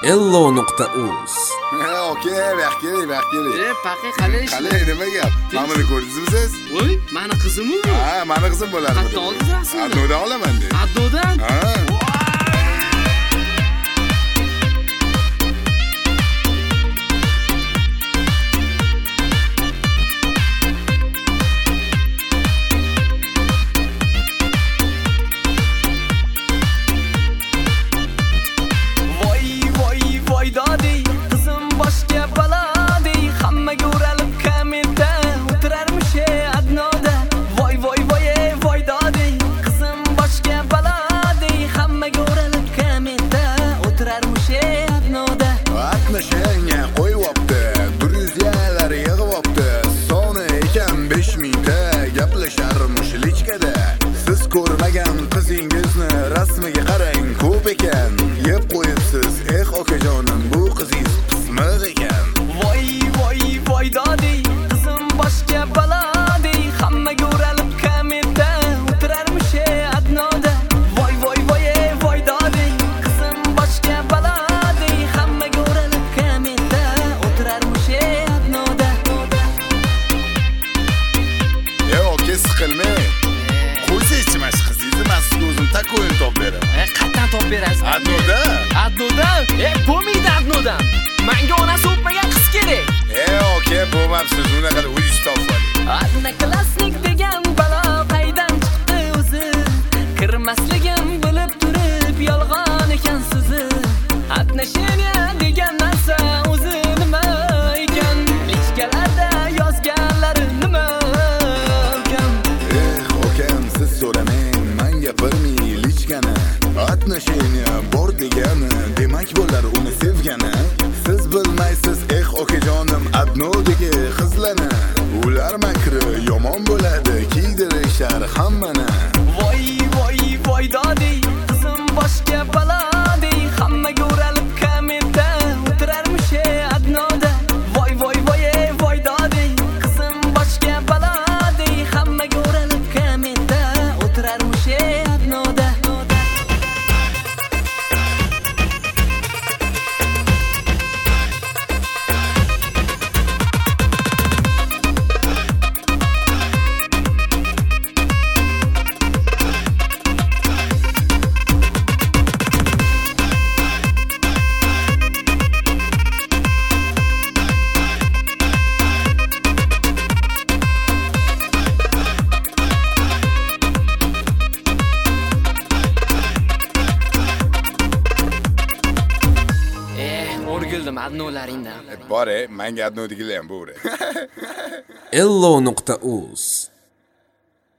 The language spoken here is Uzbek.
Ello.uz. Okey, vaqtli. Paqi qalay? Qalay, nima gap? Mana buni ko'rdingizmi siz? Voy, meni qizimmi bu? Ha, meni qizim bo'ladi. Hatto oldingizmi? Adnodan olaman deb. Adnodan? Ha. Atnashanga qo'yibdi, druzyalar yig'ibdi. Soni ekan 5000 ta, gaplasharmish lichkada. Siz ko'rmagan qizingizni rasmiga qarang, ko'p ekan. Yeb qo'yibsiz, okajonim, bu qizingiz pismiq ekan. Voy dodi, qizim boshga balodi, hammaga o'ralib kamerda o'tirarmish adnoda. Voy dodi, qizim boshga balodi, hammaga o'ralib kamerda o'tirarmish adnoda. Oke, siqilmang. Qo'ysiz mas qizingizni men sizga o'zim tako'yin top beraman. Qattan top berasiz? Adnodan? Bo'lmaydi adnodan. Menga onasi o'pmagan qiz kerak. Oke, bo'lmabsiz. Unaqa o'zingiz toping. Adna klassnik degan balo qaydan chiqdi o'zi? Kirmasligim bilib turib yolg'on ekan so'zi. Atnasheniya degan narsa o'zi nima ekan? Lichkalarda yozganlari nima ekan? Okam, siz so'ramang, men gapirmay lichkani. Atnasheniya bor degani, demak bo'lar uni sevgani. Siz bilmaysiz, okajonim, adnodagi qizlarni. Ular makri yomon bo'ladi, kiydirishar hammani. Voy dodi, qizim boshga balodi, hammaga o'ralib kamerda o'tirarmish adnoda. Voy dodi, qizim boshga balodi, hammaga o'ralib kamerda o'tirarmish adnoda. O'rgildim adnolaringdan. Bore, menga adnodigilar ham bo'ri. Ello.uz.